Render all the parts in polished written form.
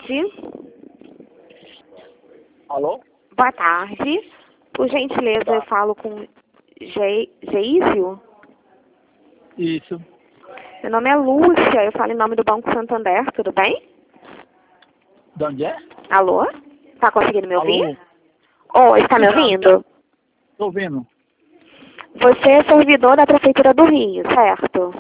tarde. Alô? Boa tarde. Por gentileza, eu falo com Geísio? Isso. Meu nome é Lúcia, eu falo em nome do Banco Santander, tudo bem? De onde é? Alô? Tá conseguindo me ouvir? Alô? Oi, está me ouvindo? Tô ouvindo. Você é servidor da Prefeitura do Rio, certo?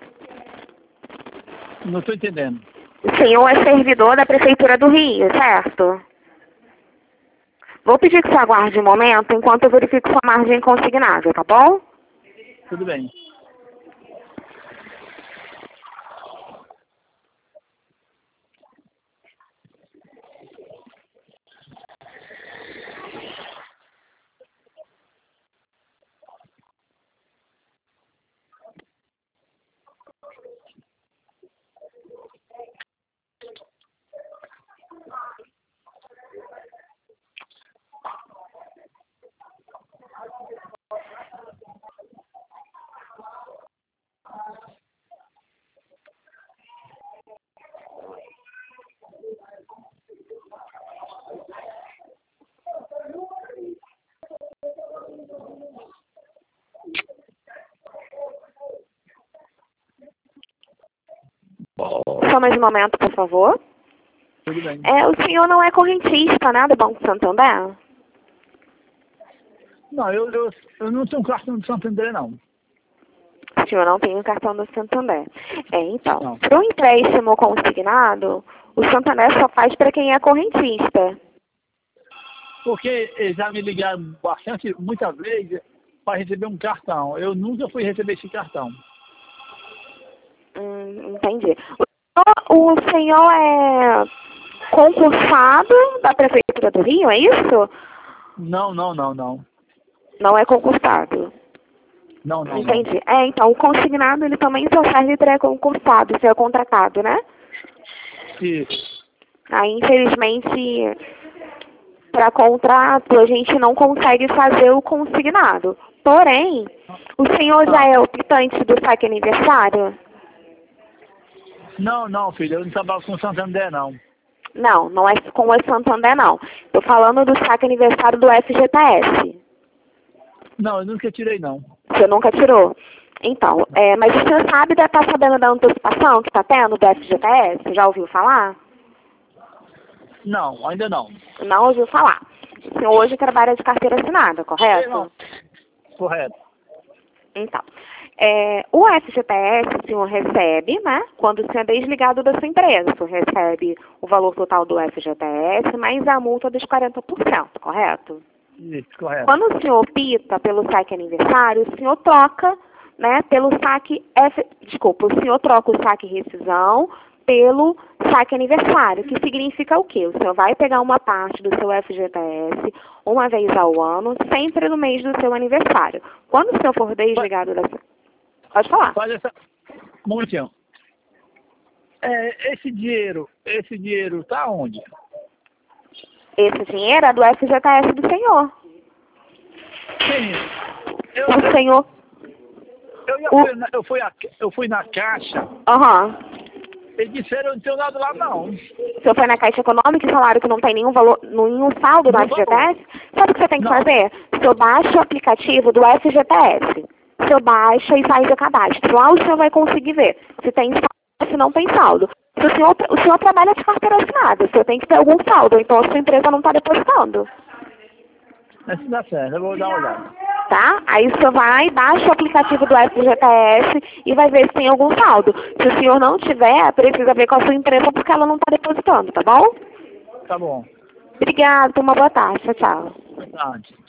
Não estou entendendo. O senhor é servidor da Prefeitura do Rio, certo? Vou pedir que você aguarde um momento enquanto eu verifico sua margem consignável, tá bom? Tudo bem. Só mais um momento, por favor. Tudo bem. O senhor não é correntista, né, do Banco Santander? Não, eu não tenho cartão de Santander, não. O senhor não tem o cartão do Santander. Então, Não. para o empréstimo consignado, o Santander só faz para quem é correntista. Porque eles já me ligaram bastante, muitas vezes, para receber um cartão. Eu nunca fui receber esse cartão. Entendi. O senhor é concursado da Prefeitura do Rio, é isso? Não. Não é concursado. Não. Entendi. Então, o consignado, ele também só serve para concursado, se é contratado, né? Isso. Aí, infelizmente, para contrato, a gente não consegue fazer o consignado. Porém, o senhor já é optante do saque aniversário? Não, filho, eu não trabalho com Santander, não. Não, não é com o Santander, não. Estou falando do saque aniversário do FGTS. Não, eu nunca tirei, não. Você nunca tirou? Então, mas o senhor sabe, tá sabendo da antecipação que está tendo do FGTS? Já ouviu falar? Não, ainda não. Não ouviu falar. O senhor hoje trabalha de carteira assinada, correto? Não. Correto. Então, o FGTS o senhor recebe, né, quando o senhor é desligado da sua empresa. O senhor recebe o valor total do FGTS, mais a multa dos 40%, correto? Isso, correto. Quando o senhor opta pelo saque aniversário, o senhor troca, né, pelo saque... o senhor troca o saque rescisão pelo saque aniversário, que significa o quê? O senhor vai pegar uma parte do seu FGTS uma vez ao ano, sempre no mês do seu aniversário. Quando o senhor for desligado da... Pode falar. Faz essa... Um momentinho. Esse dinheiro tá onde? Esse dinheiro é do FGTS do senhor. Sim. O senhor... Eu fui na caixa. Aham. Eles disseram que não tem nada lá, não. O senhor foi na Caixa Econômica e falaram que não tem nenhum valor, nenhum saldo no FGTS? Sabe o que você tem que fazer? O senhor baixa o aplicativo do FGTS. O senhor baixa e faz o cadastro. Lá o senhor vai conseguir ver se tem saldo, se não tem saldo. Se o senhor trabalha de carteira assinada, o senhor tem que ter algum saldo, então a sua empresa não está depositando. Isso dá certo, eu vou dar uma olhada. Tá? Aí o senhor vai, baixa o aplicativo do FGTS e vai ver se tem algum saldo. Se o senhor não tiver, precisa ver com a sua empresa porque ela não está depositando, tá bom? Tá bom. Obrigada, tenha uma boa tarde. Tchau, tchau. Boa tarde.